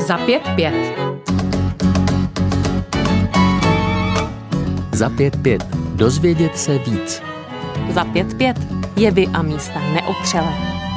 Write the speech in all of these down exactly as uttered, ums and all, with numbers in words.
Za pět pět. Za pět pět. Dozvědět se víc. Za pět pět. Jevy a místa neotřelé.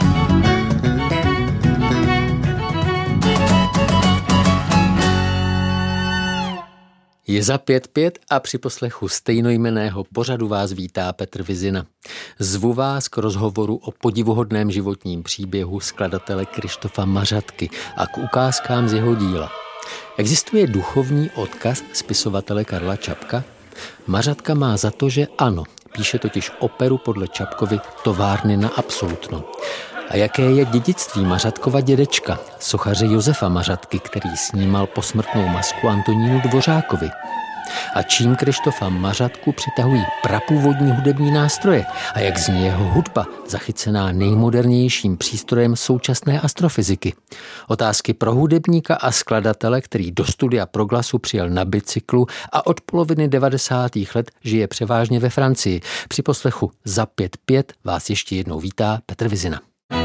Je za pět pět a při poslechu stejnojmenného pořadu vás vítá Petr Vizina. Zvu vás k rozhovoru o podivuhodném životním příběhu skladatele Krištofa Mařatky a k ukázkám z jeho díla. Existuje duchovní odkaz spisovatele Karla Čapka? Mařatka má za to, že ano. Píše totiž operu podle Čapkovy Továrny na absolutno. A jaké je dědictví Mařatkova dědečka, sochaře Josefa Mařatky, který snímal posmrtnou masku Antonínu Dvořákovi? A čím Krištofa Mařatku přitahují prapůvodní hudební nástroje a jak zní jeho hudba, zachycená nejmodernějším přístrojem současné astrofyziky? Otázky pro hudebníka a skladatele, který do studia Proglasu přijel na bicyklu a od poloviny devadesátých let žije převážně ve Francii. Při poslechu Za pět pět vás ještě jednou vítá Petr Vizina.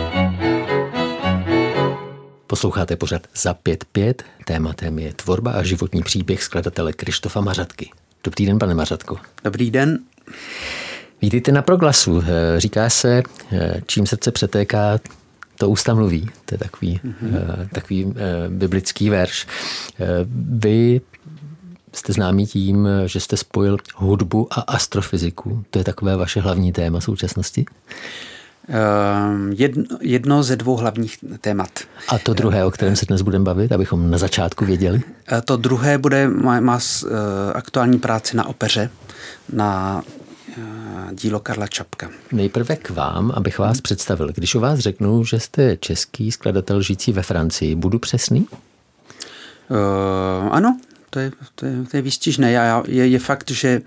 Posloucháte pořad Za pět pět, tématem je tvorba a životní příběh skladatele Krištofa Mařatky. Dobrý den, pane Mařatko. Dobrý den. Vítejte na Proglasu. Říká se, čím srdce přetéká, to ústa mluví. To je takový, mm-hmm. takový biblický verš. Vy jste známý tím, že jste spojil hudbu a astrofyziku. To je takové vaše hlavní téma současnosti? Jedno, jedno ze dvou hlavních témat. A to druhé, o kterém se dnes budeme bavit, abychom na začátku věděli? To druhé bude, má, má aktuální práci na opeře, na dílo Karla Čapka. Nejprve k vám, abych vás hmm. představil. Když o vás řeknu, že jste český skladatel žijící ve Francii, budu přesný? Uh, ano, to je, to je, to je výstižné. Já, je, je fakt, že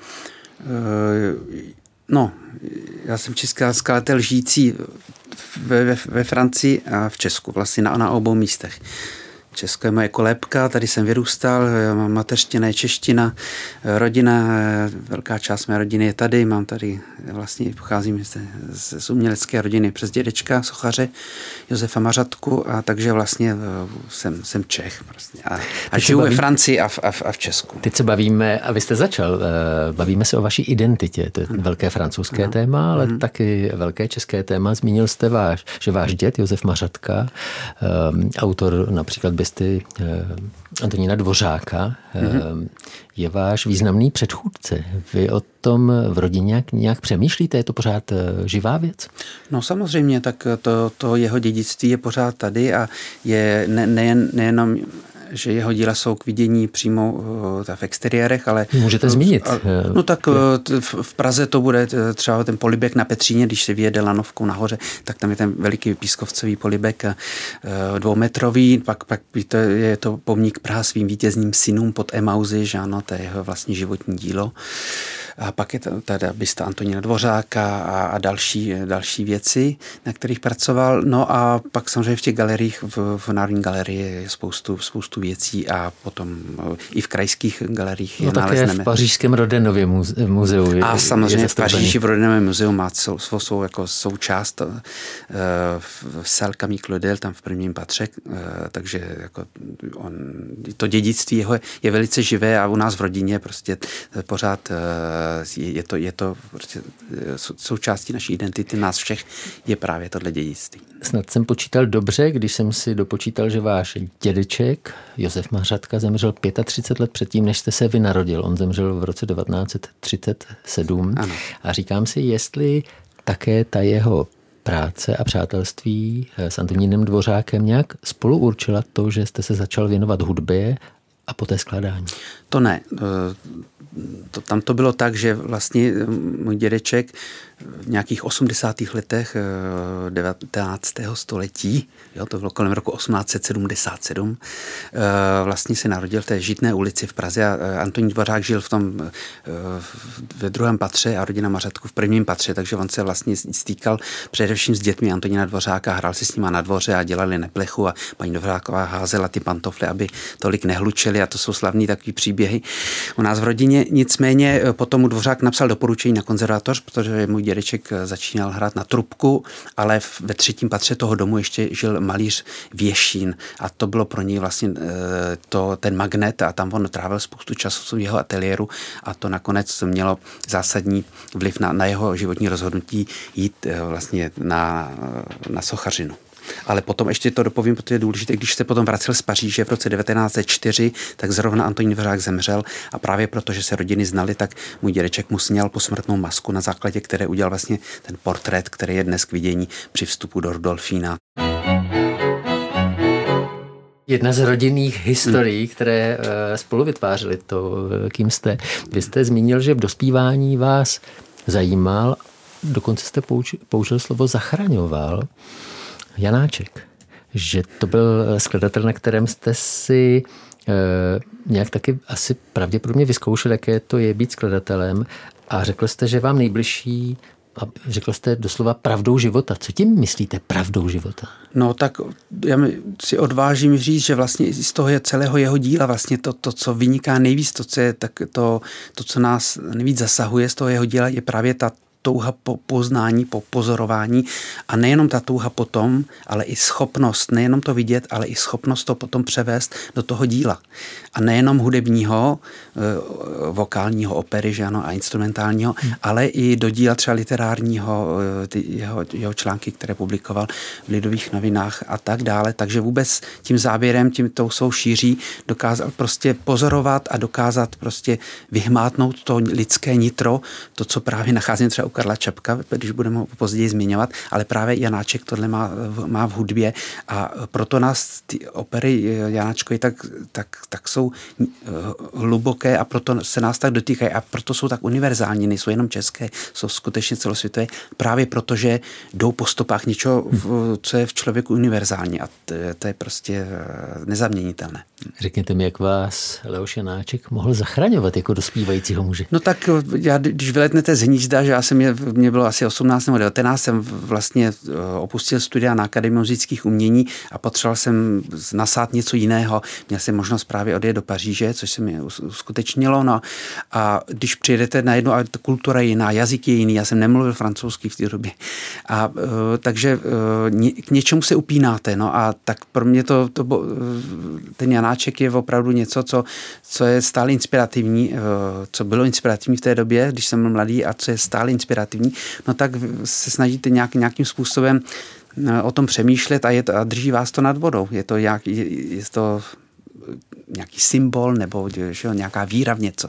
uh, no, já jsem český skladatel žijící ve, ve, ve Francii a v Česku, vlastně na, na obou místech. Česko je moje kolébka, tady jsem vyrůstal, mám mateřština je čeština, rodina, velká část mé rodiny je tady, mám tady, vlastně pocházím z, z umělecké rodiny přes dědečka, sochaře Josefa Mařatku, a takže vlastně jsem, jsem Čech prostě. A, a žiju baví... ve Francii a v, a, v, a v Česku. Teď se bavíme, a vy jste začal, bavíme se o vaší identitě, to je ano. velké francouzské ano. téma, ale ano. taky velké české téma. Zmínil jste váš, že váš děd Josef Mařatka, um, autor například Besty uh, Antonína Dvořáka, mm-hmm. je váš významný předchůdce. Vy o tom v rodině nějak, nějak přemýšlíte? Je to pořád živá věc? No samozřejmě, tak to, to jeho dědictví je pořád tady a je ne, nejen, nejenom že jeho díla jsou k vidění přímo v exteriérech, ale... Můžete zmínit. No tak v Praze to bude třeba ten polibek na Petříně, když se vyjede lanovkou nahoře, tak tam je ten veliký pískovcový polibek dvoumetrový, pak, pak je to pomník Praha svým vítězným synům pod Emauzy, že ano, to je jeho vlastní životní dílo. A pak je tady bysta Antonína Dvořáka a, a další, další věci, na kterých pracoval. No a pak samozřejmě v těch galeriích, v, v Národní galerii je spoustu, spoustu věcí a potom i v krajských galeriích je no, nalezneme. Také v pařížském Rodenově muzeu. Je, a samozřejmě v Paříži v Rodenovém muzeu má svou, svou jako součást uh, v Salle Camille Claudel, tam v prvním patře, uh, takže jako on, to dědictví jeho je velice živé a u nás v rodině prostě pořád uh, Je to, je to prostě součástí naší identity, nás všech je právě tohle dědictví. Snad jsem počítal dobře, když jsem si dopočítal, že váš dědeček Josef Mařatka zemřel třicet pět let předtím, než jste se vy narodil. On zemřel v roce devatenáct třicet sedm. Ano. A říkám si, jestli také ta jeho práce a přátelství s Antonínem Dvořákem nějak spolu určila to, že jste se začal věnovat hudbě a poté skládání. To ne. To, tam to bylo tak, že vlastně můj dědeček v nějakých osmdesátých letech devatenáctého století, jo, to bylo kolem roku osmnáct set sedmdesát sedm, vlastně se narodil v té Žitné ulici v Praze a Antonín Dvořák žil v tom ve druhém patře a rodina Mařatku v prvním patře, takže on se vlastně stýkal především s dětmi Antonína Dvořáka, hrál si s nima na dvoře a dělali neplechu a paní Dvořáková házela ty pantofle, aby tolik nehlučeli a to jsou slavný takový příběhy u nás v rodině. Nicméně potom mu Dvořák napsal doporučení na konzervatoř, protože můj dědeček začínal hrát na trubku, ale ve třetím patře toho domu ještě žil malíř Věšín a to bylo pro něj vlastně to, ten magnet a tam on trávil spoustu času v jeho ateliéru a to nakonec mělo zásadní vliv na, na jeho životní rozhodnutí jít vlastně na, na sochařinu. Ale potom ještě to dopovím, protože je důležité, když se potom vracel z Paříže v roce devatenáct set čtyři, tak zrovna Antonín Dvořák zemřel a právě proto, že se rodiny znali, tak můj dědeček mu sněl posmrtnou masku, na základě které udělal vlastně ten portrét, který je dnes k vidění při vstupu do Rudolfína. Jedna z rodinných historií, které spolu vytvářely to, kým jste. Vy jste zmínil, že v dospívání vás zajímal, dokonce jste použil slovo zachraňoval, Janáček, že to byl skladatel, na kterém jste si e, nějak taky asi pravděpodobně vyzkoušel, jaké to je být skladatelem a řekl jste, že vám nejbližší a řekl jste doslova pravdou života. Co tím myslíte pravdou života? No tak já si odvážím říct, že vlastně z toho je celého jeho díla vlastně to, to co vyniká nejvíc, to, co je tak to, to, co nás nejvíc zasahuje z toho jeho díla, je právě ta touha po poznání, po pozorování a nejenom ta touha potom, ale i schopnost, nejenom to vidět, ale i schopnost to potom převést do toho díla. A nejenom hudebního, vokálního, opery, že ano, a instrumentálního, hmm. ale i do díla třeba literárního, ty jeho, jeho články, které publikoval v Lidových novinách a tak dále. Takže vůbec tím záběrem, tím tou svou šíří dokázal prostě pozorovat a dokázat prostě vyhmátnout to lidské nitro, to, co právě nacházím třeba u Karla Čapka, když budeme ho později zmiňovat, ale právě Janáček tohle má, má v hudbě a proto nás ty opery Janáčkovi tak, tak, tak jsou hluboké a proto se nás tak dotýkají a proto jsou tak univerzální, nejsou jenom české, jsou skutečně celosvětové, právě protože jdou po stopách něčeho, co je v člověku univerzální a to, to je prostě nezaměnitelné. Řekněte mi, jak vás Leoš Janáček mohl zachraňovat jako dospívajícího muže? No tak já, když vyletnete z hnízda, že já jsem, mě, mě bylo asi osmnáct nebo devatenáct, jsem vlastně opustil studia na Akademii muzických umění a potřeboval jsem nasát něco jiného. Měl jsem možnost právě odjet do Paříže, což se mi uskutečnilo. No. A když přijedete na jednu, a kultura je jiná, jazyk je jiný, já jsem nemluvil francouzsky v té době. A uh, takže uh, k něčemu se upínáte. No a tak pro mě to, to ten Janáček je opravdu něco, co, co je stále inspirativní, uh, co bylo inspirativní v té době, když jsem byl mladý a co je stále inspirativní, no tak se snažíte nějak, nějakým způsobem o tom přemýšlet a, je to, a drží vás to nad vodou. Je to, jak, je, je to nějaký symbol nebo že, nějaká víra v něco.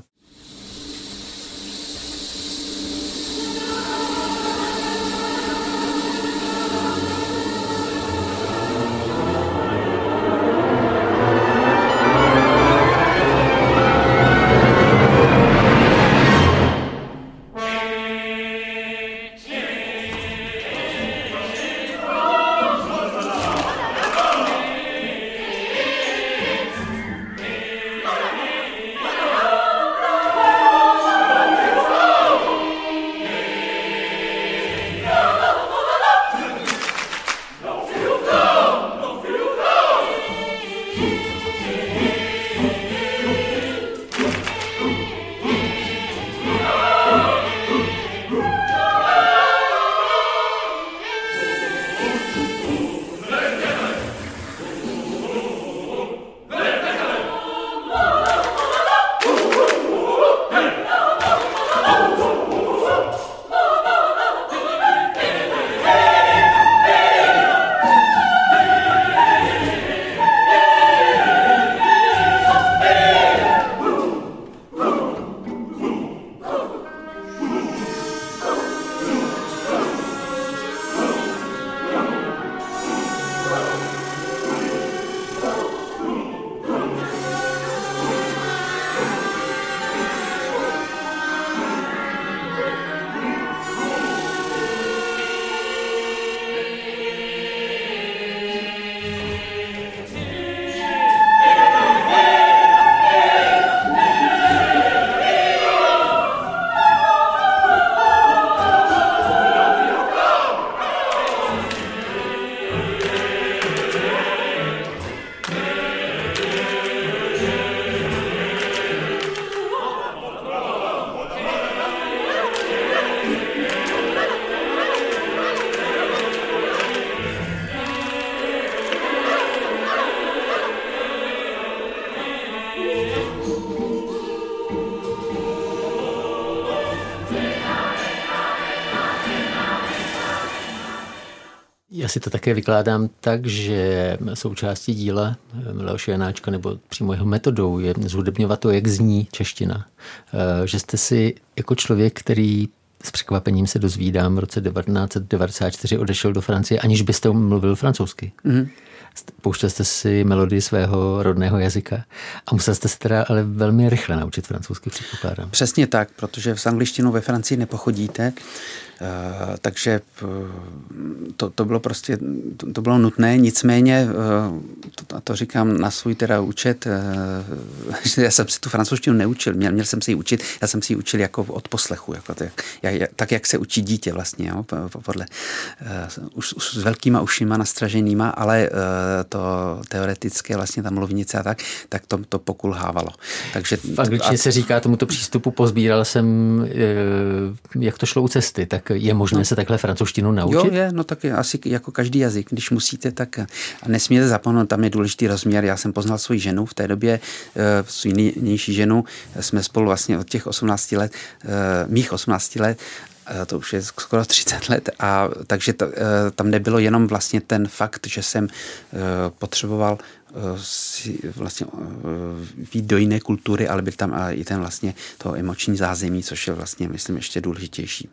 Já si to také vykládám tak, že součástí díla Leoše Janáčka nebo přímo jeho metodou je zhudebňovat to, jak zní čeština. Že jste si jako člověk, který s překvapením se dozvídám v roce devatenáct set devadesát čtyři odešel do Francie, aniž byste mluvil francouzsky. Mm. Pouštěl jste si melodii svého rodného jazyka a musel jste se teda ale velmi rychle naučit francouzsky, předpokládám. Přesně tak, protože s angličtinou ve Francii nepochodíte, uh, takže uh, to, to bylo prostě, to, to bylo nutné, nicméně, uh, to, to říkám na svůj teda účet, uh, já jsem si tu francouzštinu neučil, měl, měl jsem si ji učit, já jsem si ji učil jako od poslechu, jako tak, jak, tak, jak se učí dítě vlastně, jo, podle, uh, už, už s velkýma ušima nastraženýma, ale uh, to teoretické, vlastně ta mluvnice a tak, tak to, to pokulhávalo. Takže v angličtině a... se říká tomuto přístupu, pozbíral jsem, jak to šlo u cesty, tak je možné no. se takhle francouzštinu naučit? Jo, je, no tak je, asi jako každý jazyk, když musíte, tak a nesmíte zapomenout, tam je důležitý rozměr. Já jsem poznal svoji ženu v té době, svou nynější ženu, jsme spolu vlastně od těch osmnácti let, mých osmnácti let, to už je skoro třicet let, a takže to, tam nebylo jenom vlastně ten fakt, že jsem potřeboval si vlastně vít do jiné kultury, ale byl tam i ten vlastně to emoční zázemí, což je vlastně, myslím, ještě důležitější.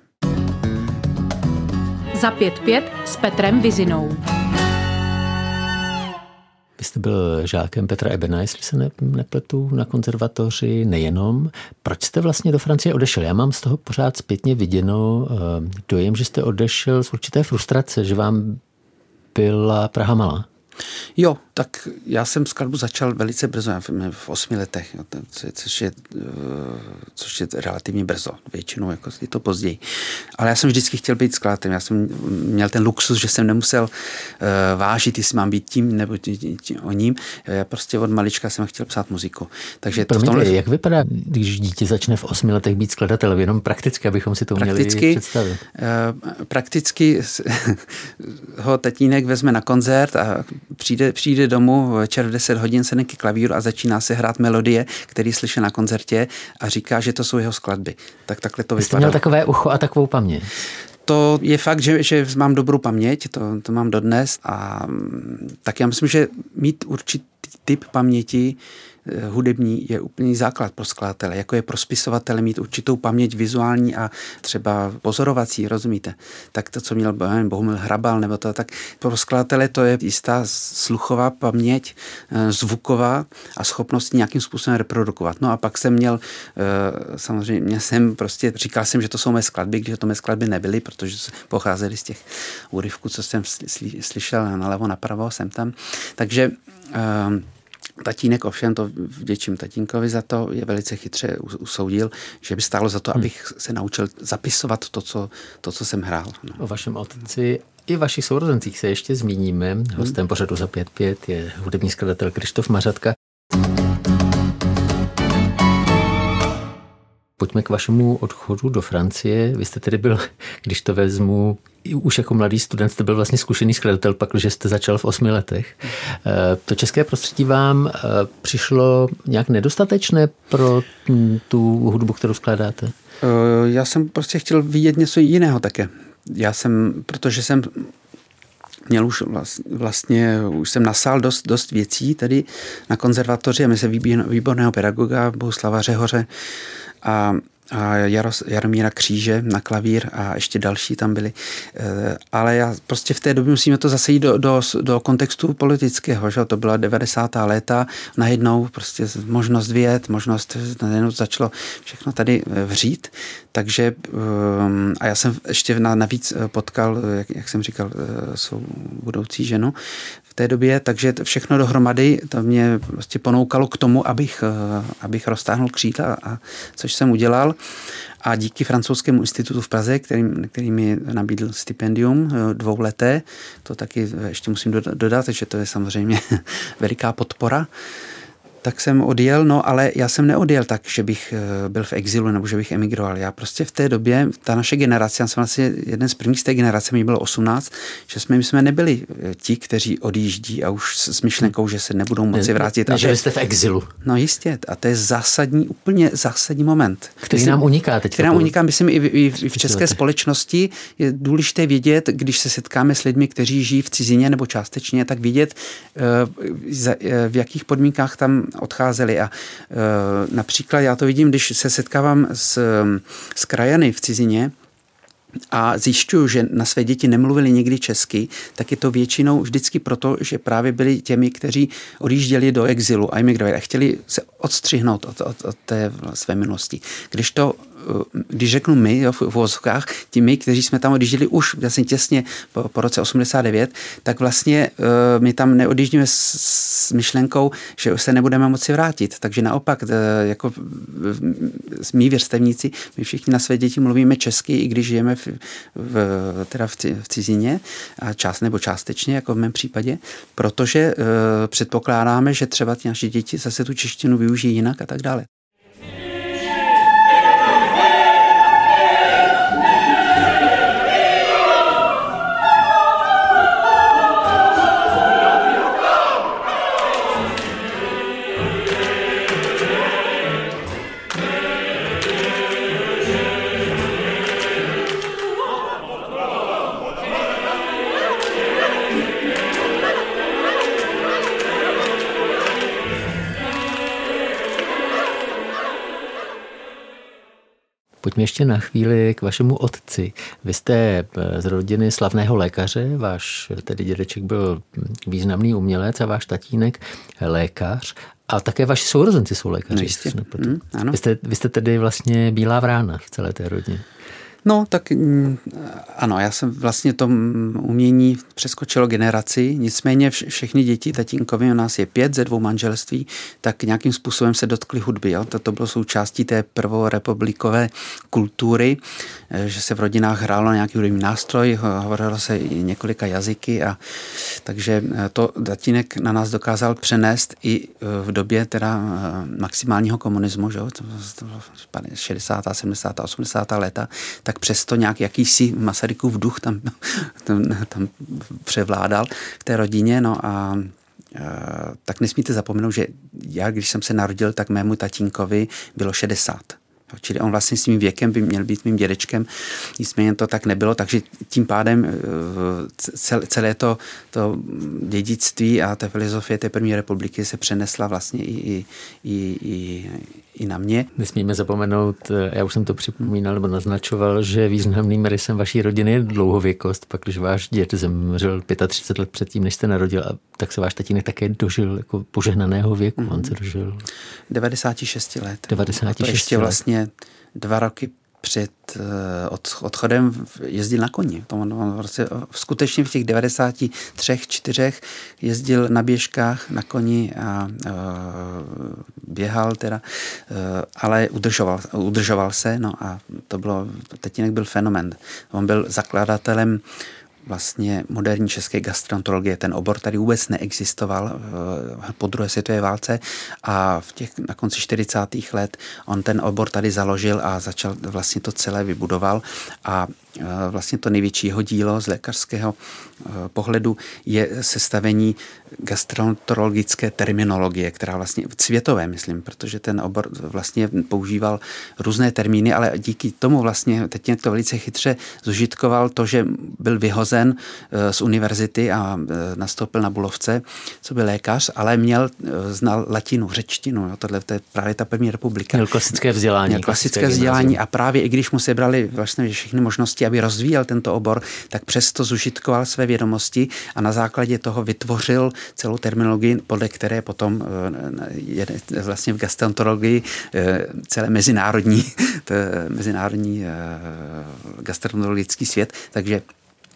Za pět pět s Petrem Vizinou. Vy jste byl žákem Petra Ebena, jestli se ne, nepletu, na konzervatoři, nejenom. Proč jste vlastně do Francie odešel? Já mám z toho pořád zpětně viděno dojem, že jste odešel z určité frustrace, že vám byla Praha malá. Jo, tak já jsem skladbu začal velice brzo, v osmi letech, což je, což je relativně brzo, většinou jako je to později. Ale já jsem vždycky chtěl být skladatelem, já jsem měl ten luxus, že jsem nemusel uh, vážit, jestli mám být tím nebo tím, tím, o ním. Já prostě od malička jsem chtěl psát muziku. Takže Promiňte, tomhle... jak vypadá, když dítě začne v osmi letech být skladatelem, jenom prakticky, abychom si to prakticky, měli představit? Uh, prakticky ho tatínek vezme na koncert a přijde, přijde domů večer v deset hodin, sedne ke klavíru a začíná se hrát melodie, který slyší na koncertě a říká, že to jsou jeho skladby. Tak takhle to vypadá. Jste měl takové ucho a takovou paměť? To je fakt, že, že mám dobrou paměť, to, to mám dodnes, a tak já myslím, že mít určitý typ paměti hudební je úplný základ pro skladatele, jako je pro spisovatele mít určitou paměť vizuální a třeba pozorovací, rozumíte? Tak to, co měl Bohumil Hrabal, nebo to, tak pro skladatele to je jistá sluchová paměť, zvuková a schopnost nějakým způsobem reprodukovat. No a pak jsem měl, samozřejmě jsem prostě, říkal jsem, že to jsou mé skladby, když to mé skladby nebyly, protože pocházely z těch úryvků, co jsem slyšel nalevo, napravo, jsem tam. Takže tatínek, ovšem to vděčím tatínkovi za to, je velice chytře usoudil, že by stálo za to, abych se naučil zapisovat to, co, to, co jsem hrál. No. O vašem otci i vašich sourozencích se ještě zmíníme. Hostem pořadu Za pět pět je hudební skladatel Krištof Mařatka. Pojďme k vašemu odchodu do Francie. Vy jste tedy byl, když to vezmu, už jako mladý student jste byl vlastně zkušený skladatel, pak, že jste začal v osmi letech. To české prostředí vám přišlo nějak nedostatečné pro tu hudbu, kterou skládáte? Já jsem prostě chtěl vidět něco jiného také. Já jsem, protože jsem měl už vlastně, už jsem nasál dost, dost věcí tady na konzervatoři a my se výborného pedagoga Bohuslava Řehoře a a Jaros, Jaromíra Kříže na klavír a ještě další tam byli. Ale já prostě v té době musíme to zase jít do, do, do kontextu politického, že to byla devadesátá léta, najednou prostě možnost vyjet, možnost, najednou začalo všechno tady vřít, takže a já jsem ještě navíc potkal, jak, jak jsem říkal, svou budoucí ženu v té době, takže všechno dohromady to mě prostě ponoukalo k tomu, abych, abych roztáhnul křídla, a což jsem udělal. A díky francouzskému institutu v Praze, který, který mi nabídl stipendium dvouleté, to taky ještě musím dodat, že to je samozřejmě veliká podpora, tak jsem odjel, no ale já jsem neodjel tak, že bych byl v exilu nebo že bych emigroval. Já prostě v té době, ta naše generace, já jsem vlastně jeden z prvních z té generace, mi bylo osmnáct, že jsme, my jsme nebyli ti, kteří odjíždí a už s myšlenkou, že se nebudou moci vrátit. Ne, ne, že jste v exilu. No jistě, a to je zásadní, úplně zásadní moment. Který nám uniká teď. Který nám uniká, myslím, i v, i v, i v české společnosti. Je důležité vědět, když se setkáme s lidmi, kteří žijí v cizině nebo částečně, tak vědět, v jakých podmínkách tam odcházeli. A například já to vidím, když se setkávám s, s krajany v cizině, a zjišťuju, že na své děti nemluvili nikdy česky, tak je to většinou vždycky proto, že právě byli těmi, kteří odjížděli do exilu a emigrovali a chtěli se odstřihnout od, od, od té své minulosti. Když to když řeknu my, jo, v uvozovkách, ti my, kteří jsme tam odjížděli už vlastně těsně po, po roce osmdesát devět, tak vlastně uh, my tam neodjíždíme s, s myšlenkou, že se nebudeme moci vrátit. Takže naopak, uh, jako mý vrstevníci, my všichni na své děti mluvíme česky, i když žijeme v, v, teda v, v cizině, a část nebo částečně, jako v mém případě, protože uh, předpokládáme, že třeba ty naše děti zase tu češtinu využijí jinak a tak dále. Pojďme ještě na chvíli k vašemu otci. Vy jste z rodiny slavného lékaře, váš tedy dědeček byl významný umělec a váš tatínek lékař. A také vaši sourozenci jsou lékaři. Mm, ano. Vy jste, vy jste tedy vlastně bílá vrána v celé té rodině. No, tak ano, já jsem vlastně to umění přeskočilo generaci, nicméně všechny děti tatínkovi, u nás je pět ze dvou manželství, tak nějakým způsobem se dotkly hudby. Jo? To, to bylo součástí té prvorepublikové kultury, že se v rodinách hrálo nějaký hudební nástroj, hovorilo se i několika jazyky, a takže to tatínek na nás dokázal přenést i v době teda maximálního komunismu, že? To bylo šedesátá, sedmdesátá, osmdesátá léta, tak přesto nějak jakýsi Masarykův duch tam, tam, tam převládal v té rodině. No a, a tak nesmíte zapomenout, že já, když jsem se narodil, tak mému tatínkovi bylo šedesát. Čili on vlastně svým věkem by měl být mým dědečkem, nicméně to tak nebylo, takže tím pádem celé to, to dědictví a ta filozofie té první republiky se přenesla vlastně i, i, i, i, i na mě. Nesmíme zapomenout, já už jsem to připomínal nebo naznačoval, že významným rysem vaší rodiny je dlouhověkost, pak když váš děd zemřel třicet pět let předtím, než jste narodil, a tak se váš tatínek také dožil jako požehnaného věku, mm-hmm. On se dožil devadesát šest let. devadesát šest a to ještě let. Vlastně dva roky před od, odchodem jezdil na koni. On, on vlastně skutečně v těch devadesáti třech, čtyřech jezdil na běžkách, na koni a, a běhal teda, a, ale udržoval, udržoval se, no a to bylo, tatínek byl fenomén. On byl zakladatelem vlastně moderní české gastroenterologie. Ten obor tady vůbec neexistoval po druhé světové válce a v těch, na konci čtyřicátých let on ten obor tady založil a začal vlastně to celé vybudoval a vlastně to největší jeho dílo z lékařského pohledu je sestavení gastroenterologické terminologie, která vlastně světové, myslím, protože ten obor vlastně používal různé termíny, ale díky tomu vlastně teď to velice chytře zužitkoval to, že byl vyhozen z univerzity a nastoupil na Bulovce, co byl lékař, ale měl, znal latinu, řečtinu, jo, tohle to je právě ta první republika. Měl klasické vzdělání. Měl klasické vzdělání a právě i když mu sebrali vlastně všechny možnosti, aby rozvíjel tento obor, tak přesto zužitkoval své vědomosti a na základě toho vytvořil celou terminologii, podle které potom je vlastně v gastroenterologii celé mezinárodní, mezinárodní gastroenterologický svět. Takže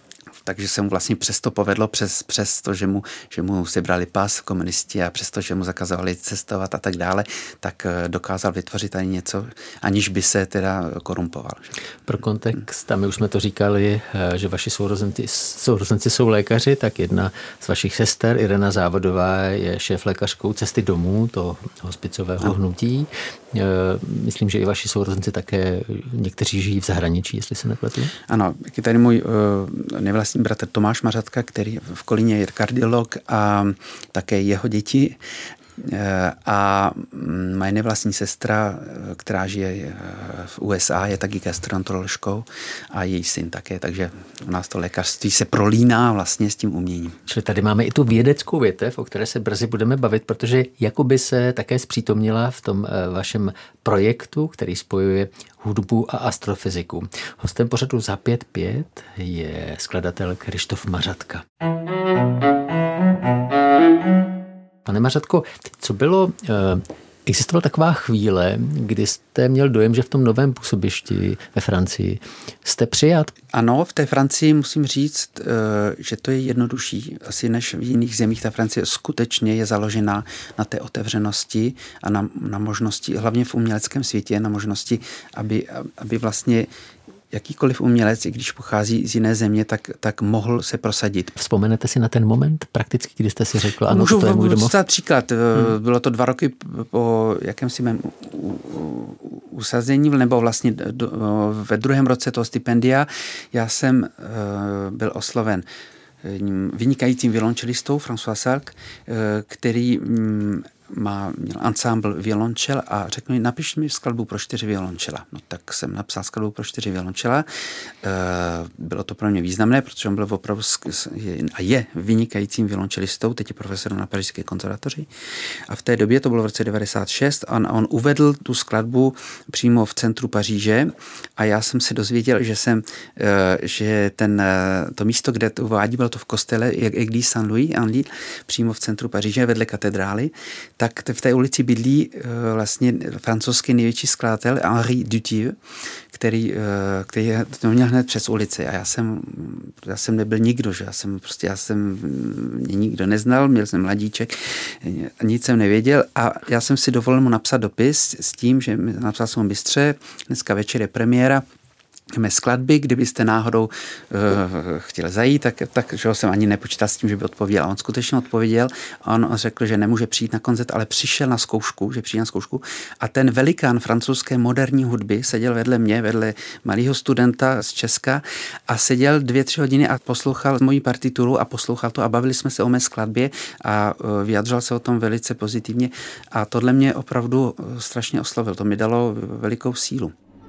takže se mu vlastně přesto povedlo, přes, přes to, že mu, že mu sebrali pas komunisti a přesto, že mu zakazovali cestovat a tak dále, tak dokázal vytvořit ani něco, aniž by se teda korumpoval. Pro kontext, a my už jsme to říkali, že vaši sourozenci, sourozenci jsou lékaři, tak jedna z vašich sester, Irena Závodová, je šéflékařkou Cesty domů, to hospicového no. hnutí. Myslím, že i vaši sourozenci také, někteří žijí v zahraničí, jestli se nepletu. Ano, je tady můj uh, nevlastní bratr Tomáš Mařatka, který v Kolíně je kardiolog a také jeho děti. A moje nevlastní sestra, která žije v U S A, je taky gastroenteroložkou a její syn také, takže u nás to lékařství se prolíná vlastně s tím uměním. Čili tady máme i tu vědeckou větev, o které se brzy budeme bavit, protože jakoby se také zpřítomnila v tom vašem projektu, který spojuje hudbu a astrofyziku. Hostem pořadu Za pět pět je skladatel Kryštof Mařatka. Pane Mařatko, co bylo, existovala taková chvíle, kdy jste měl dojem, že v tom novém působišti ve Francii jste přijat? Ano, v té Francii musím říct, že to je jednodušší asi než v jiných zemích. Ta Francie skutečně je založená na té otevřenosti a na, na možnosti, hlavně v uměleckém světě, na možnosti, aby, aby vlastně jakýkoliv umělec, i když pochází z jiné země, tak, tak mohl se prosadit. Vzpomenete si na ten moment prakticky, kdy jste si řekl, ano, Můžu to je můj domov? Můžu příklad. Hmm. Bylo to dva roky po jakémsi mém usazení, nebo vlastně do, ve druhém roce toho stipendia. Já jsem uh, byl osloven vynikajícím violončelistou François Salk, který um, má, měl ansámbl violončel a řekl mi, napiš mi skladbu pro čtyři violončela. No tak jsem napsal skladbu pro čtyři violončela. Bylo to pro mě významné, protože on byl opravdu a je vynikajícím violončelistou, teď je profesorem na Pařížské konzervatoři. A v té době, to bylo v roce devadesát šest, on, on uvedl tu skladbu přímo v centru Paříže a já jsem se dozvěděl, že jsem, že ten, to místo, kde to uvádí, bylo to v kostele Église Saint-Louis en Lille, přímo v centru Paříže, vedle katedrály, tak v té ulici bydlí vlastně francouzský největší skladatel Henri Dutilleux, který, který to měl hned přes ulici a já jsem, já jsem nebyl nikdo, že já jsem prostě, já jsem mě nikdo neznal, měl jsem mladíček, nic jsem nevěděl a já jsem si dovolil mu napsat dopis s tím, že napsal jsem mu bystře, dneska večer je premiéra mé skladby, kdybyste náhodou uh, chtěl zajít, tak, tak že jsem ani nepočítal s tím, že by odpověděl. A on skutečně odpověděl a on řekl, že nemůže přijít na koncert, ale přišel na zkoušku, že přijde na zkoušku a ten velikán francouzské moderní hudby seděl vedle mě, vedle malého studenta z Česka a seděl dvě, tři hodiny a poslouchal moji partituru a poslouchal to a bavili jsme se o mé skladbě a uh, vyjadřoval se o tom velice pozitivně a tohle mě opravdu strašně oslovil. To mi dalo velikou sílu.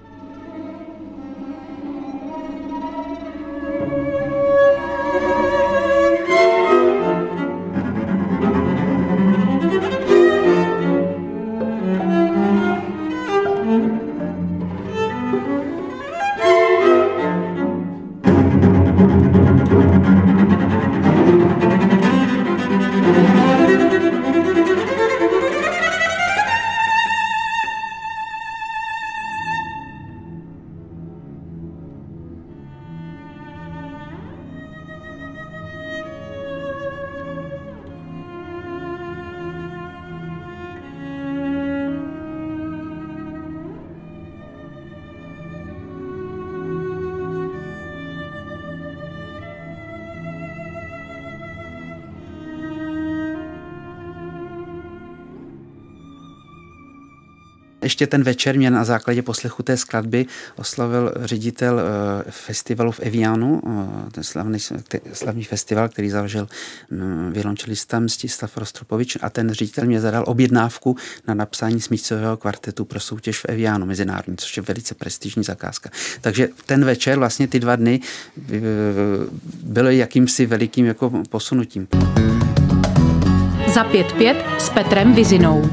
Ještě ten večer mě na základě poslechu té skladby oslavil ředitel festivalu v Evianu, ten slavný, slavný festival, který založil violončelista Mstislav Rostropovič a ten ředitel mě zadal objednávku na napsání smyčcového kvartetu pro soutěž v Evianu mezinárodní, což je velice prestižní zakázka. Takže ten večer, vlastně ty dva dny byly jakýmsi velikým jako posunutím. Za pět pět s Petrem Vizinou.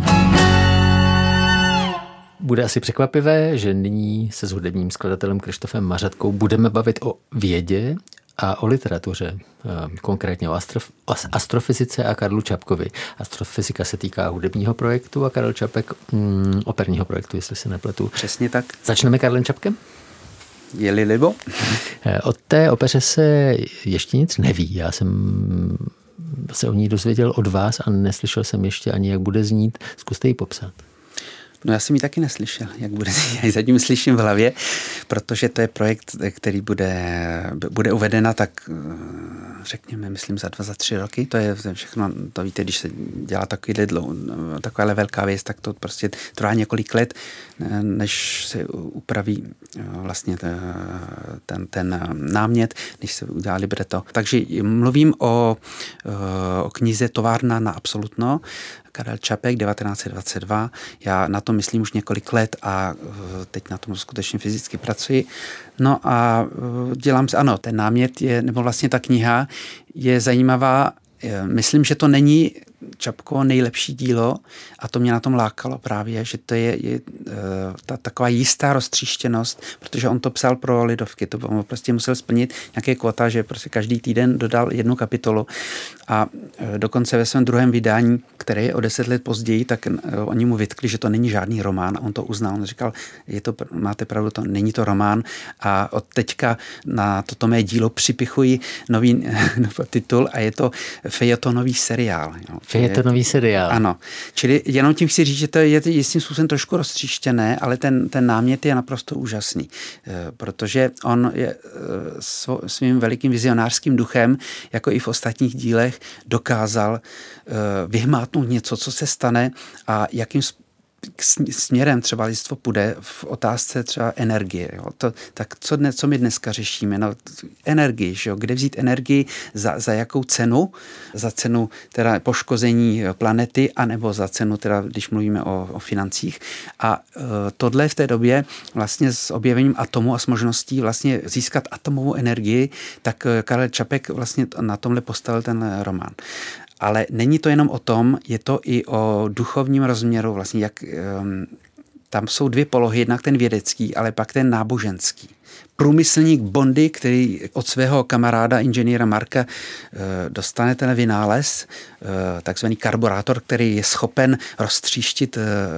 Bude asi překvapivé, že nyní se s hudebním skladatelem Kryštofem Mařatkou budeme bavit o vědě a o literatuře, konkrétně o astrofyzice a Karlu Čapkovi. Astrofyzika se týká hudebního projektu a Karel Čapek mm, operního projektu, jestli se nepletu. Přesně tak. Začneme Karlem Čapkem? Je-li libo. O té opeře se ještě nic neví. Já jsem se o ní dozvěděl od vás a neslyšel jsem ještě ani, jak bude znít. Zkuste ji popsat. No já jsem ji taky neslyšel, jak bude, já ji zatím slyším v hlavě, protože to je projekt, který bude, bude uvedena tak, řekněme, myslím za dva, za tři roky, to je všechno, to víte, když se dělá takový dlouho, taková velká věc, tak to prostě trvá několik let, než se upraví vlastně ten, ten námět, než se udělá libreto. Takže mluvím o, o knize Továrna na absolutno, Karel Čapek, devatenáct set dvacet dva. Já na to myslím už několik let a teď na tom skutečně fyzicky pracuji. No a dělám se, ano, ten námět je, nebo vlastně ta kniha je zajímavá. Myslím, že to není Čapkovo nejlepší dílo a to mě na tom lákalo právě, že to je, je ta taková jistá roztříštěnost, protože on to psal pro lidovky, to on prostě musel splnit nějaké kvota, že prostě každý týden dodal jednu kapitolu a dokonce ve svém druhém vydání, které je o deset let později, tak oni mu vytkli, že to není žádný román a on to uznal. On říkal, je to, máte pravdu, to není to román a od teďka na toto mé dílo připichuji nový titul a je to fejetonový seriál. Jo. Fejetonový seriál. Ano. Čili jenom tím chci říct, že to je jistým způsobem trošku roztříštěné, ale ten, ten námět je naprosto úžasný, protože on je svým velikým vizionářským duchem, jako i v ostatních dílech, dokázal vyhmátnout něco, co se stane a jakým směrem třeba lidstvo půjde v otázce třeba energie. Jo. To, tak co, dne, co my dneska řešíme? No, energii, že jo? Kde vzít energii, za, za jakou cenu? Za cenu teda poškození planety, anebo za cenu, teda, když mluvíme o, o financích. A e, tohle v té době vlastně s objevením atomu a s možností vlastně získat atomovou energii, tak Karel Čapek vlastně na tomhle postavil ten román. Ale není to jenom o tom, je to i o duchovním rozměru, vlastně jak um, tam jsou dvě polohy, jednak ten vědecký, ale pak ten náboženský. Průmyslník Bondy, který od svého kamaráda inženýra Marka dostane ten vynález, takzvaný karburátor, který je schopen roztříštit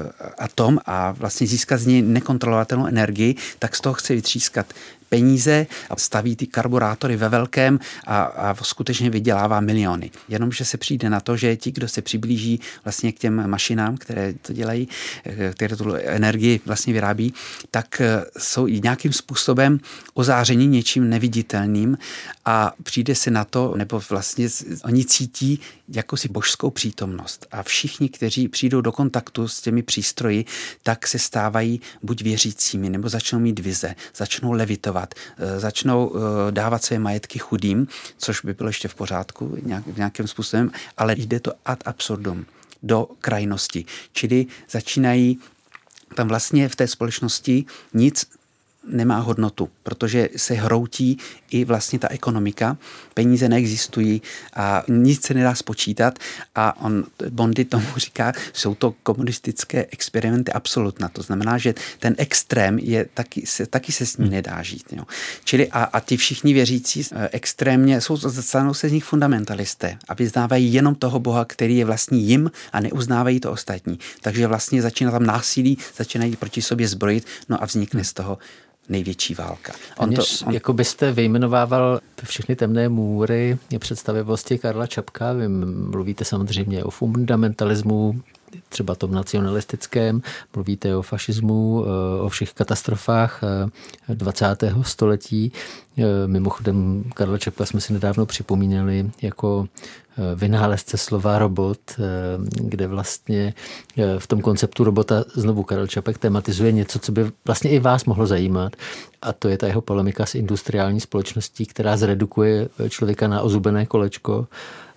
atom a vlastně získat z něj nekontrolovatelnou energii, tak z toho chce vytřískat peníze a staví ty karburátory ve velkém a, a skutečně vydělává miliony. Jenomže se přijde na to, že ti, kdo se přiblíží vlastně k těm mašinám, které to dělají, které tu energii vlastně vyrábí, tak jsou i nějakým způsobem ozáření něčím neviditelným a přijde si na to, nebo vlastně oni cítí jakousi božskou přítomnost. A všichni, kteří přijdou do kontaktu s těmi přístroji, tak se stávají buď věřícími, nebo začnou mít vize, začnou levitovat, začnou dávat své majetky chudým, což by bylo ještě v pořádku nějak, nějakým způsobem, ale jde to ad absurdum, do krajnosti. Čili začínají tam vlastně v té společnosti nic nemá hodnotu, protože se hroutí i vlastně ta ekonomika, peníze neexistují a nic se nedá spočítat a on, Bondy tomu říká, jsou to komunistické experimenty absolutna, to znamená, že ten extrém je taky se, taky se s ním nedá žít. Jo. Čili a, a ty všichni věřící extrémně, jsou, stanou se z nich fundamentalisté a vyznávají jenom toho Boha, který je vlastní jim a neuznávají to ostatní. Takže vlastně začíná tam násilí, začínají proti sobě zbrojit, no a vznikne z toho největší válka. On to, on... Jako byste vyjmenovával všechny temné můry představivosti Karla Čapka, vy mluvíte samozřejmě o fundamentalismu, třeba tom nacionalistickém, mluvíte o fašismu, o všech katastrofách dvacátého století. Mimochodem Karla Čapka jsme si nedávno připomínali jako vynálezce slova robot, kde vlastně v tom konceptu robota znovu Karel Čapek tematizuje něco, co by vlastně i vás mohlo zajímat. A to je ta jeho polemika s industriální společností, která zredukuje člověka na ozubené kolečko.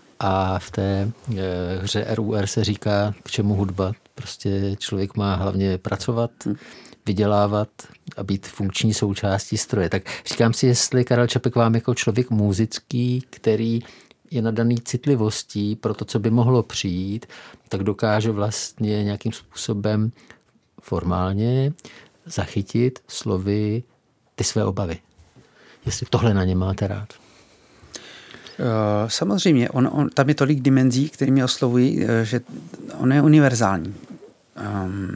A v té hře R U R se říká, k čemu hudba. Prostě člověk má hlavně pracovat, vydělávat a být funkční součástí stroje. Tak říkám si, jestli Karel Čapek vám jako člověk muzický, který je nadaný citlivostí pro to, co by mohlo přijít, tak dokáže vlastně nějakým způsobem formálně zachytit slovy ty své obavy. Jestli tohle na ně máte rád. Samozřejmě, on, on, tam je tolik dimenzí, které mě oslovují, že on je univerzální. Um,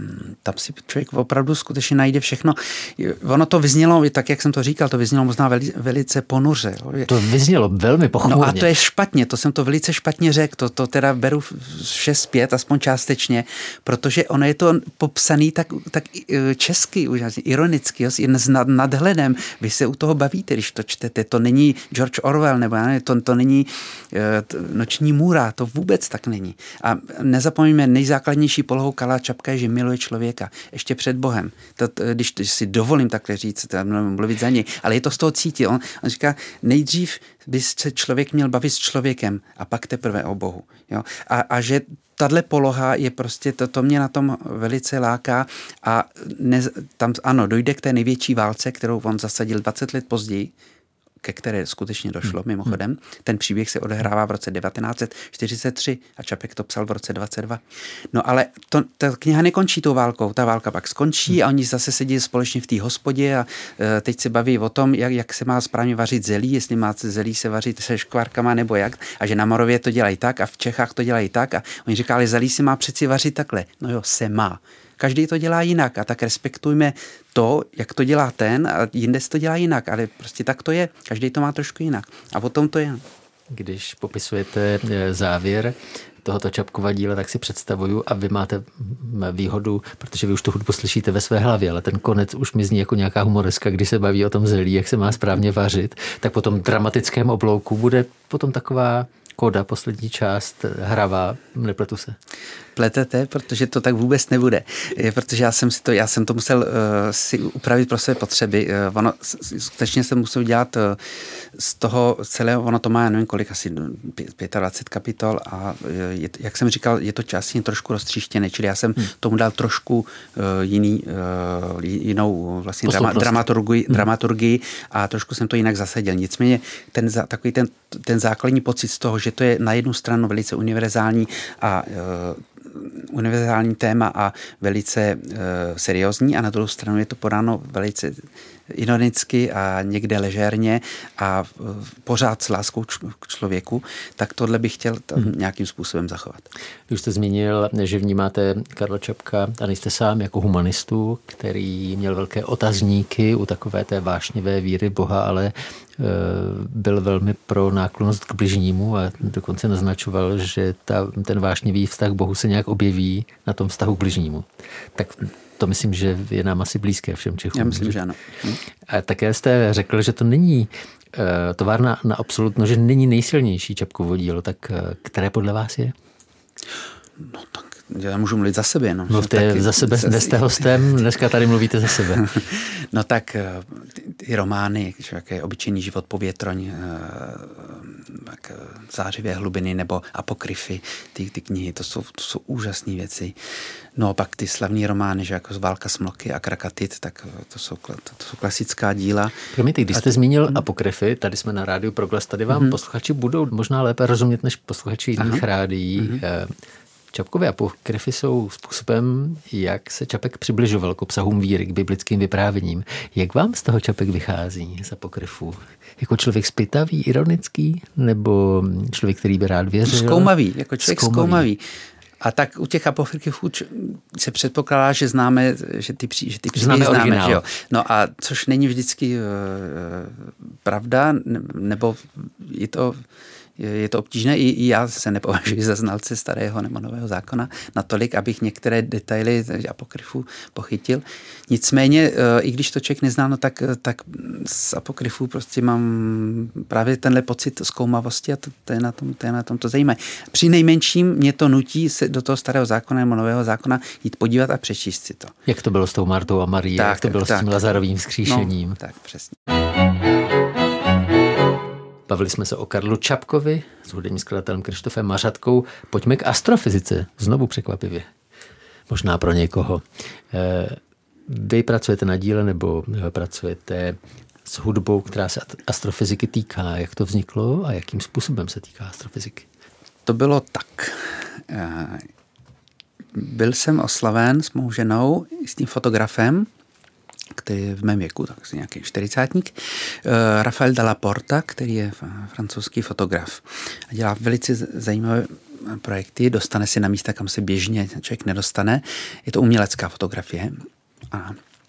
tam si člověk opravdu skutečně najde všechno. Ono to vyznělo, tak jak jsem to říkal, to vyznělo možná veli, velice ponuře. To vyznělo velmi pochmurně. No a to je špatně, to jsem to velice špatně řekl, to, to teda beru šest pět, aspoň částečně, protože ono je to popsaný tak, tak česky, ironicky, jen s nadhledem. Vy se u toho bavíte, když to čtete. To není George Orwell, nebo ne, to, to není to, Noční můra, to vůbec tak není. A nezapomeňme, nejzákladnější polohou Karla Čapka je, že miluje člověka. Ještě před Bohem. To, to, když to, si dovolím takhle říct, to, mluvit za něj, ale je to z toho cítit. On, on říká, nejdřív by se člověk měl bavit s člověkem a pak teprve o Bohu. Jo? A, a že tahle poloha je prostě, to, to mě na tom velice láká a ne, tam ano, dojde k té největší válce, kterou on zasadil dvacet let později, ke které skutečně došlo, mimochodem. Ten příběh se odehrává v roce devatenáct set čtyřicet tři a Čapek to psal v roce dvacet dva. No ale to, ta kniha nekončí tou válkou, ta válka pak skončí a oni zase sedí společně v té hospodě a e, teď se baví o tom, jak, jak se má správně vařit zelí, jestli má zelí se vařit se škvárkama nebo jak, a že na Moravě to dělají tak a v Čechách to dělají tak a oni říkali, zelí se má přeci vařit takhle. No jo, se má. Každý to dělá jinak a tak respektujme to, jak to dělá ten a jinde se to dělá jinak, ale prostě tak to je. Každý to má trošku jinak. A o tom to je. Když popisujete závěr tohoto Čapkova díla, tak si představuju a vy máte výhodu, protože vy už tu hudbu slyšíte ve své hlavě, ale ten konec už mi zní jako nějaká humoreska, kdy se baví o tom zelí, jak se má správně vařit, tak po tom dramatickém oblouku bude potom taková koda, poslední část, hravá, nepletu se. Pletete, protože to tak vůbec nebude. Je, protože já jsem si to, já jsem to musel uh, si upravit pro své potřeby. Uh, ono, skutečně jsem musel dělat uh, z toho celého, ono to má, nevím kolik, asi dvacet pět kapitol a uh, je, jak jsem říkal, je to časně trošku roztříštěné, čili já jsem hmm. tomu dal trošku uh, jiný, uh, jinou vlastně drama, dramaturgii, hmm. dramaturgii a trošku jsem to jinak zasadil. Nicméně ten, takový ten, ten základní pocit z toho, že to je na jednu stranu velice univerzální a uh, univerzální téma a velice uh, seriózní a na druhou stranu je to podáno velice ironicky a někde ležérně a uh, pořád s láskou č- k člověku, tak tohle bych chtěl tam hmm. nějakým způsobem zachovat. Vy už jste zmínil, že vnímáte Karla Čapka a nejste sám jako humanistu, který měl velké otazníky u takové té vášnivé víry Boha, ale byl velmi pro náklonnost k bližnímu a dokonce naznačoval, že ta, ten vášnivý vztah k Bohu se nějak objeví na tom vztahu k bližnímu. Tak to myslím, že je nám asi blízké všem Čechům. Já myslím, že ano. A také jste řekl, že to není továrna na absolutno, že není nejsilnější Čapkovo dílo, tak které podle vás je? No tak já můžu mluvit za sebe. No, Mluvte taky, za sebe, dnes jste hostem, dneska tady mluvíte za sebe. No tak ty, ty romány, jak je Obyčejný život po větroň, tak Zářivé hlubiny nebo Apokryfy, ty, ty knihy, to jsou, to jsou úžasné věci. No a pak ty slavní romány, že jako Válka Smloky a Krakatit, tak to jsou, to, to jsou klasická díla. Promiňte, když jste a, zmínil hmm. Apokryfy, tady jsme na rádiu Proglas, tady vám hmm. posluchači budou možná lépe rozumět než posluchači jiných rádií. Hmm. Čapkové apokryfy jsou způsobem, jak se Čapek přibližoval k obsahům víry, k biblickým vyprávěním. Jak vám z toho Čapek vychází z apokryfů? Jako člověk zpytavý, ironický? Nebo člověk, který by rád věřil? Zkoumavý, jako člověk zkoumavý. zkoumavý. A tak u těch apokryfů se předpokládá, že známe, že ty, že ty příběhy známe, známe že jo. No a což není vždycky uh, pravda, nebo je to Je to obtížné, i, i já se nepovažuji za znalce starého nebo nového zákona natolik, abych některé detaily apokryfů pochytil. Nicméně, i když to člověk nezná, no tak, tak z apokryfů prostě mám právě tenhle pocit zkoumavosti a to, to, je na tom, to je na tom to zajímavé. Při nejmenším mě to nutí se do toho starého zákona nebo nového zákona jít podívat a přečíst si to. Jak to bylo s tou Martou a Marií, jak to bylo tak, s tím Lazarovým vzkříšením. No, tak přesně. Bavili jsme se o Karlu Čapkovi s hudebním skladatelem Krištofem Mařatkou. Pojďme k astrofyzice, znovu překvapivě. Možná pro někoho. Vy pracujete na díle nebo pracujete s hudbou, která se astrofyziky týká. Jak to vzniklo a jakým způsobem se týká astrofyziky? To bylo tak. Byl jsem oslaven s mou ženou, s tím fotografem, který je v mém věku, tak asi nějaký čtyřicátník, Rafael Dalla Porta, který je francouzský fotograf. A dělá velice zajímavé projekty, dostane se na místa, kam se běžně člověk nedostane. Je to umělecká fotografie. A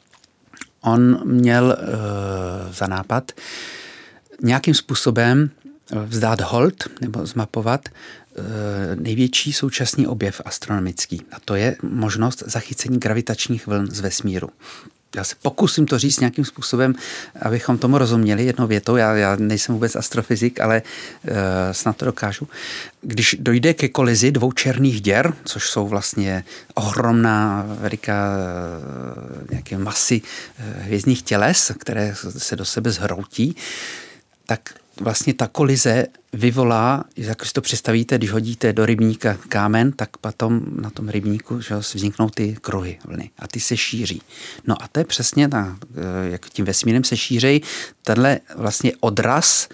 on měl uh, za nápad nějakým způsobem vzdát hold nebo zmapovat největší současný objev astronomický. A to je možnost zachycení gravitačních vln z vesmíru. Já se pokusím to říct nějakým způsobem, abychom tomu rozuměli jednou větou. Já, já nejsem vůbec astrofyzik, ale uh, snad to dokážu. Když dojde ke kolizi dvou černých děr, což jsou vlastně ohromná veliká uh, nějaké masy uh, hvězdných těles, které se do sebe zhroutí, tak vlastně ta kolize vyvolá, jak si to představíte, když hodíte do rybníka kámen, tak potom na tom rybníku že vzniknou ty kruhy vlny a ty se šíří. No a to je přesně, ta, jak tím vesmírem se šíří, tenhle vlastně odraz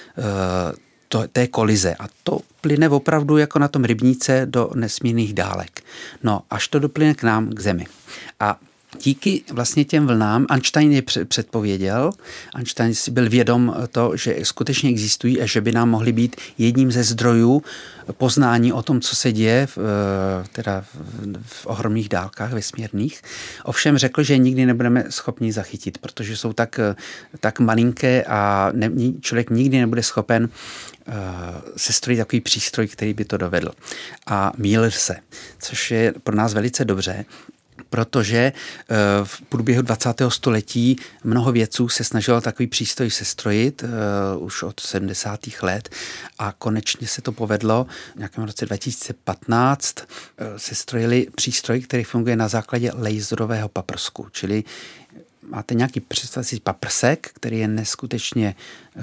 to, té kolize a to plyne opravdu jako na tom rybníce do nesmírných dálek. No až to doplyne k nám, k Zemi. A díky vlastně těm vlnám Einstein je předpověděl, Einstein si byl vědom to, že skutečně existují a že by nám mohly být jedním ze zdrojů poznání o tom, co se děje v, teda v ohromných dálkách vesmírných. Ovšem řekl, že nikdy nebudeme schopni zachytit, protože jsou tak, tak malinké a ne, člověk nikdy nebude schopen sestrojit takový přístroj, který by to dovedl. A mýlil se, což je pro nás velice dobře, protože v průběhu dvacátého století mnoho vědců se snažilo takový přístroj sestrojit už od sedmdesátých let a konečně se to povedlo. V nějakém roce dva tisíce patnáct sestrojili přístroj, který funguje na základě laserového paprsku, čili máte nějaký představující paprsek, který je neskutečně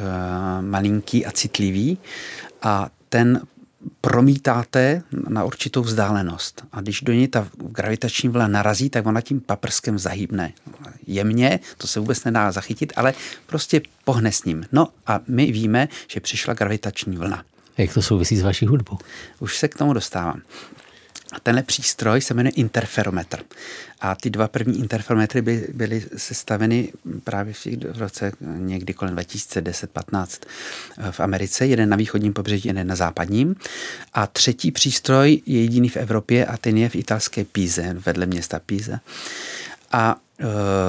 malinký a citlivý a ten promítáte na určitou vzdálenost. A když do něj ta gravitační vlna narazí, tak ona tím paprskem zahýbne. Jemně, to se vůbec nedá zachytit, ale prostě pohne s ním. No a my víme, že přišla gravitační vlna. Jak to souvisí s vaší hudbou? Už se k tomu dostávám. A tenhle přístroj se jmenuje interferometr. A ty dva první interferometry by, byly sestaveny právě v, těch, v roce někdy kolem dva tisíce deset patnáct v Americe. Jeden na východním pobřeží, jeden na západním. A třetí přístroj je jediný v Evropě a ten je v italské Píze, vedle města Píze. A uh,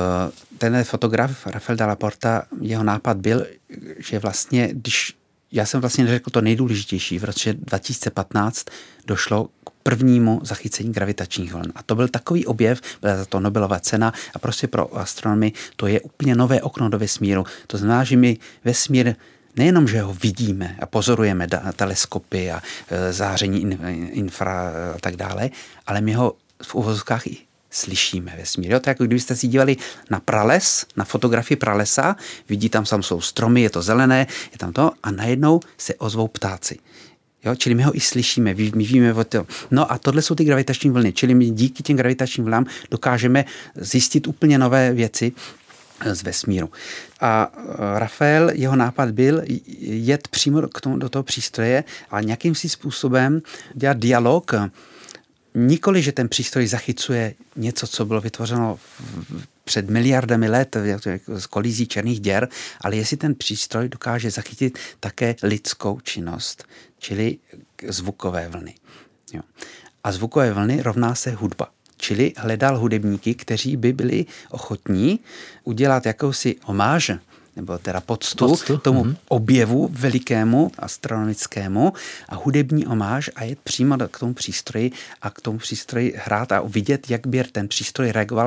ten fotograf Rafael Dalla Porta, jeho nápad byl, že vlastně, když já jsem vlastně neřekl to nejdůležitější, v roce dva tisíce patnáct došlo k prvnímu zachycení gravitačních vln. A to byl takový objev, byla za to Nobelova cena a prostě pro astronomy to je úplně nové okno do vesmíru. To znamená, že my vesmír nejenom, že ho vidíme a pozorujeme teleskopy a e, záření in, infra a tak dále, ale my ho v uvozovkách i slyšíme vesmír. Jo? To je jako kdybyste si dívali na prales, na fotografii pralesa, vidí tam, tam jsou stromy, je to zelené, je tam to a najednou se ozvou ptáci. Jo, čili my ho i slyšíme, my víme o to. No a tohle jsou ty gravitační vlny, čili my díky těm gravitačním vlnám dokážeme zjistit úplně nové věci z vesmíru. A Rafael, jeho nápad byl jet přímo k tomu, do toho přístroje a nějakým si způsobem dělat dialog. Nikoli, že ten přístroj zachycuje něco, co bylo vytvořeno před miliardami let z kolizí černých děr, ale jestli ten přístroj dokáže zachytit také lidskou činnost, čili zvukové vlny. Jo. A zvukové vlny rovná se hudba. Čili hledal hudebníky, kteří by byli ochotní udělat jakousi homáž, nebo teda poctu, poctu. tomu mm-hmm. objevu velikému astronomickému a hudební homáž a jet přímo k tomu přístroji a k tomu přístroji hrát a vidět, jak by ten přístroj reagoval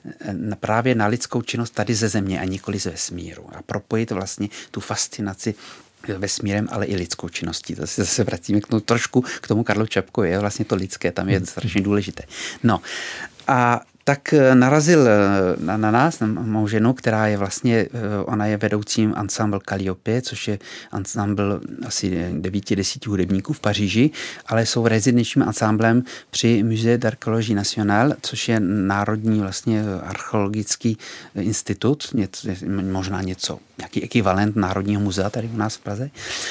právě na lidskou činnost tady ze Země a nikoli z vesmíru a propojit vlastně tu fascinaci vesmírem, ale i lidskou činností. To se zase vracíme k tomu, trošku k tomu Karlu Čapkovi, je vlastně to lidské, tam je strašně důležité. No a tak narazil na, na nás, na mou ženu, která je vlastně, ona je vedoucím ensemble Calliope, což je ensemble asi devíti, desíti hudebníků v Paříži, ale jsou rezidenčním ensemblem při Musée d'Archéologie Nationale, což je národní vlastně archeologický institut, něco, možná něco, nějaký ekvivalent Národního muzea tady u nás v Praze.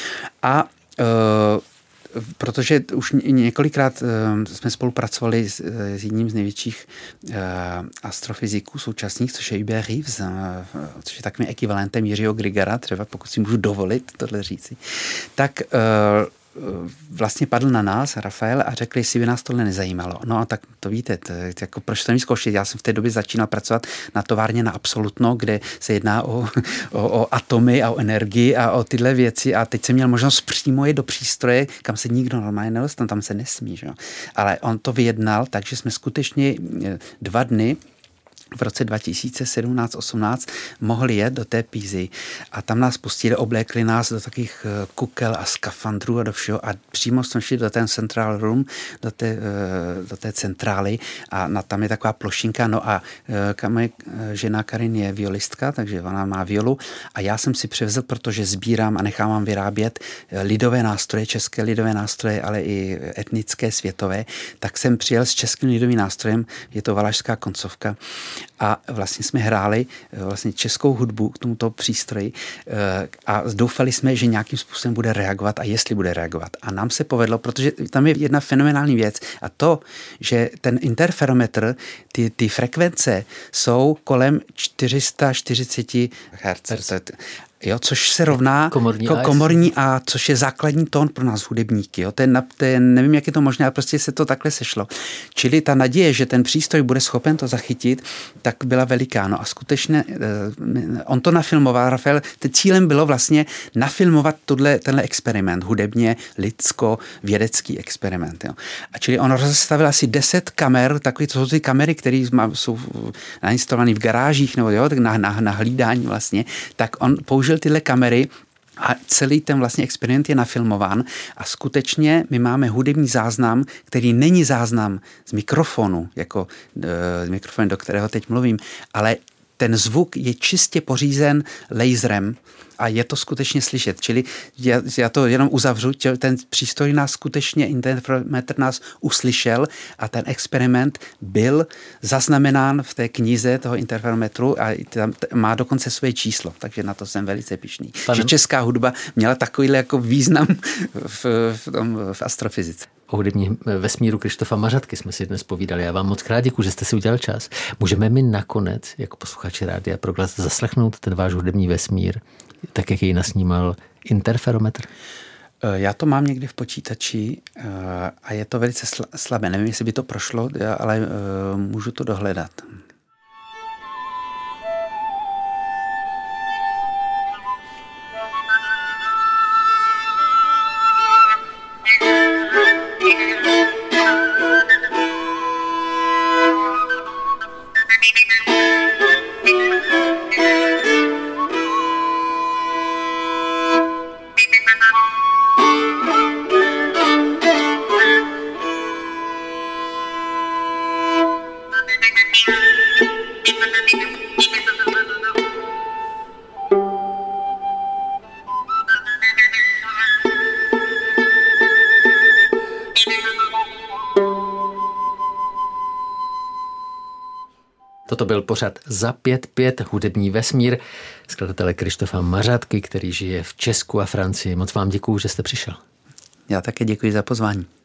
A uh, protože už několikrát jsme spolupracovali s, s jedním z největších astrofyziků současných, což je Hubert Reeves, což je takovým ekvivalentem Jiřího Grigara, třeba pokud si můžu dovolit tohle říci, tak vlastně padl na nás, Rafael, a řekl, jestli by nás tohle nezajímalo. No a tak to víte, to, jako proč to nezkoušet? Já jsem v té době začínal pracovat na továrně na Absolutno, kde se jedná o, o, o atomy a o energii a o tyhle věci a teď jsem měl možnost přímo jít do přístroje, kam se nikdo normálně nedostane, tam se nesmí. Že? Ale on to vyjednal, takže jsme skutečně dva dny v roce dva tisíce sedmnáct osmnáct mohli jet do té Pízy a tam nás pustili, oblékli nás do takových kukel a skafandrů a do všeho a přímo jsme šli do ten central room, do té, do té centrály a na, tam je taková plošinka, no a moje žena Karin je violistka, takže ona má violu a já jsem si převzal, protože sbírám a nechávám vyrábět lidové nástroje, české lidové nástroje, ale i etnické, světové, tak jsem přijel s českým lidovým nástrojem, je to valašská koncovka. A vlastně jsme hráli vlastně českou hudbu k tomuto přístroji a doufali jsme, že nějakým způsobem bude reagovat a jestli bude reagovat. A nám se povedlo, protože tam je jedna fenomenální věc a to, že ten interferometr, ty, ty frekvence jsou kolem čtyři sta čtyřicet hertzů. Jo, což se rovná komorní, ko, komorní A, což je základní tón pro nás hudebníky. Jo. Ten, ten, nevím, jak je to možné, ale prostě se to takhle sešlo. Čili ta naděje, že ten přístroj bude schopen to zachytit, tak byla veliká. No a skutečně on to nafilmoval, Rafael, cílem bylo vlastně nafilmovat tuhle, tenhle experiment, hudebně, lidsko, vědecký experiment. Jo. A čili on rozstavil asi deset kamer, takové to jsou ty kamery, které jsou nainstalované v garážích nebo jo, na, na, na hlídání vlastně, tak on použil tyhle kamery a celý ten vlastně experiment je nafilmován a skutečně my máme hudební záznam, který není záznam z mikrofonu, jako z mikrofonu, do kterého teď mluvím, ale ten zvuk je čistě pořízen laserem a je to skutečně slyšet. Čili já, já to jenom uzavřu, ten přístroj nás skutečně, interferometr nás uslyšel a ten experiment byl zaznamenán v té knize toho interferometru a tam má dokonce své číslo, takže na to jsem velice pyšný. Pane... Že česká hudba měla takovýhle jako význam v, v, tom, v astrofyzice. O hudební vesmíru Krištofa Mařatky jsme si dnes povídali. Já vám moc krát děkuji, že jste si udělal čas. Můžeme mi nakonec, jako posluchači Rádia Proglas, zaslechnout ten váš hudební vesmír, tak jak jej nasnímal interferometr? Já to mám někdy v počítači a je to velice slabé. Nevím, jestli by to prošlo, ale můžu to dohledat. Toto byl pořad Za pět pět hudební vesmír skladatele Krištofa Mařatky, který žije v Česku a Francii. Moc vám děkuju, že jste přišel. Já také děkuji za pozvání.